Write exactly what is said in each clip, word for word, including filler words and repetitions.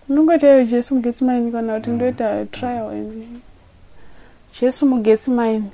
Munongoita Jesu muGetsemane kana kuti ndoita trial and Jesu muGetsemane.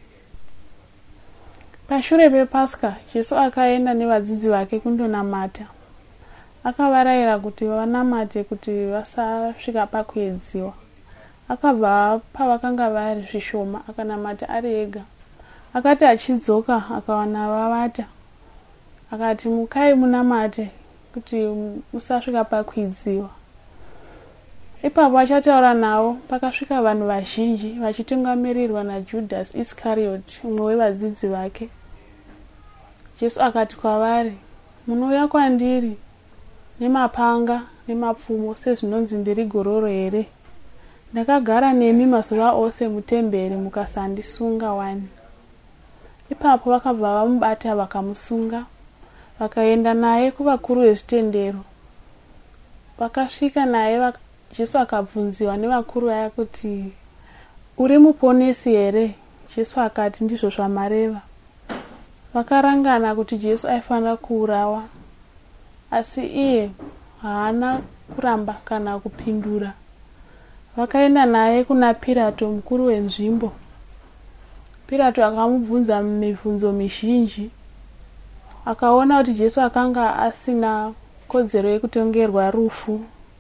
Pashure pePascha, Jesu akaenda nevadzidzi vake kundonamata. Akavarayira kuti vanamate kuti vasasvika pakuedziwa. Akabva pavakanga vari zvishoma akanamata ari ega. Akati achidzoka akawana vavata. Akati mukai munamate kuti musasvika pakuedziwa. Ipapo achataura navo pakasvika vanhu vazhinji vachitungamirirwa naJudas Iscariot, umwe wevadzidzi vake. Jesu akati kwavari, munouya kwandiri nemapanga nemapfumo sezvinonzi ndiri gororo here? Ndakagara nemi mazuva ose mutemberi mukasandisunga wani. Ipapo vakabva vamubata vakamusunga, vakaenda naye kuvakuru vezvitendero. Vakasvika naye vaka Jesu akabvunziwa nevakuru vaya kuti uri muponesi here? Jesu akati ndizvo zvamareva. Vakarangana kuti Jesu aifanira kuurawa, asi iye haana kuramba kana kupindura. Vakaenda naye kuna Pirato, mukuru wenzvimbo. Pirato akamubvunza mibvunzo mizhinji. Akaona kuti Jesu akanga asina kodzero yekutongerwa rufu.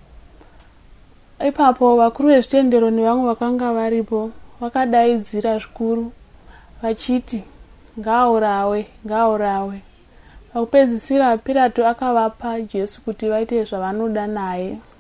Ipapo vakuru vezvitendero nevamwe vakanga varipo vakadaidzira zvikuru vachiti, ngaurawe, ngaurawe. Pakupedzisira Pirato akavapa Jesu kuti vaite zvavanoda naye.